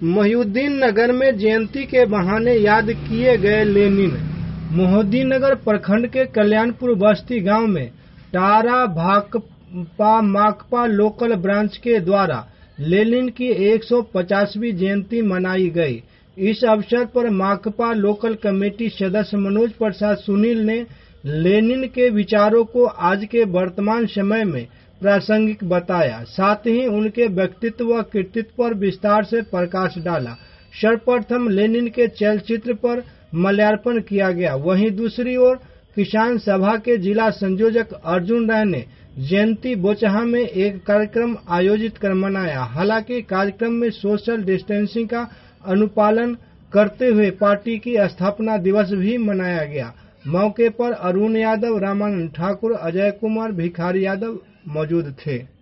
मोहिउद्दीन नगर में जयंती के बहाने याद किए गए लेनिन। मोहिउद्दीन नगर प्रखंड के कल्याणपुर बस्ती गांव में टारा भाकपा माकपा लोकल ब्रांच के द्वारा लेनिन की 150वीं जयंती मनाई गई। इस अवसर पर माकपा लोकल कमेटी सदस्य मनोज प्रसाद सुनील ने लेनिन के विचारों को आज के वर्तमान समय में प्रासंगिक बताया, साथ ही उनके व्यक्तित्व व कृतित्व पर विस्तार से प्रकाश डाला। सर्वप्रथम लेनिन के चलचित्र पर माल्यार्पण किया गया। वहीं दूसरी ओर किसान सभा के जिला संयोजक अर्जुन राय ने जयंती बोचहा में एक कार्यक्रम आयोजित कर मनाया। हालांकि कार्यक्रम में सोशल डिस्टेंसिंग का अनुपालन करते हुए पार्टी की स्थापना दिवस भी मनाया गया। मौके पर अरुण यादव, रामानंद ठाकुर, अजय कुमार, भिखारी यादव मौजूद थे।